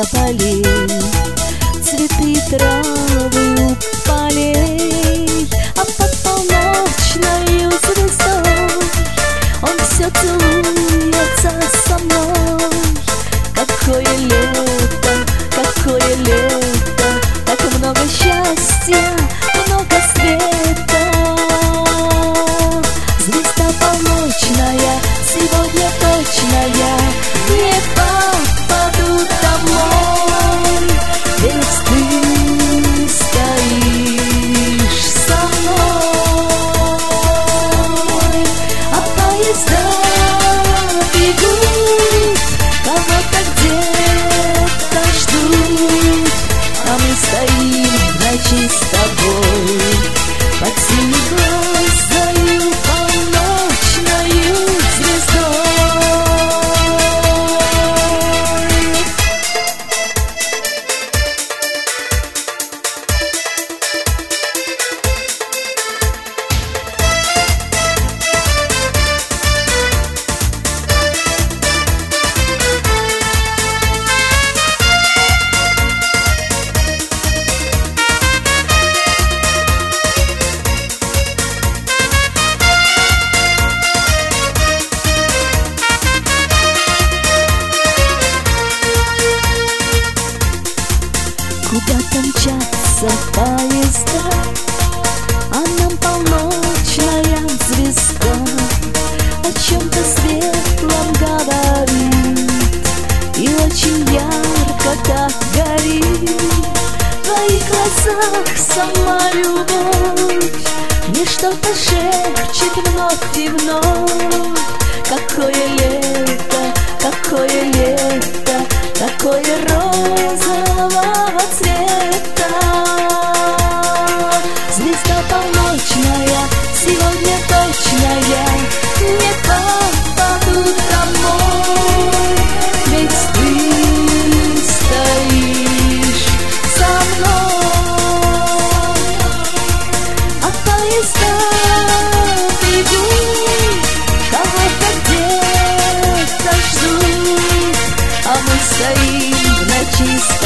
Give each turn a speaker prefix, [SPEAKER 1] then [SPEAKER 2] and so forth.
[SPEAKER 1] полей, цветы и травы у полей, а под полночною звездой он все целуется со мной. Какое лето, так много счастья, много света. Звезда полночная, сегодня точно я не попаду домой, ведь ты стоишь со мной, а поезда бегут, кого-то где-то ждут, а мы стоим в ночи с тобой под синеглазою полночною звездой. Куда-то мчатся поезда, а нам полночная звезда о чем-то светлом говорит и очень ярко так горит. В твоих глазах сама любовь мне что-то шепчет вновь и вновь. Какое лето, такое розового цвета. Звезда полночная, сегодня точно я не попаду домой, ведь ты стоишь со мной, а поезда бегут, кого-то где-то ждут, а мы стоим в ночи с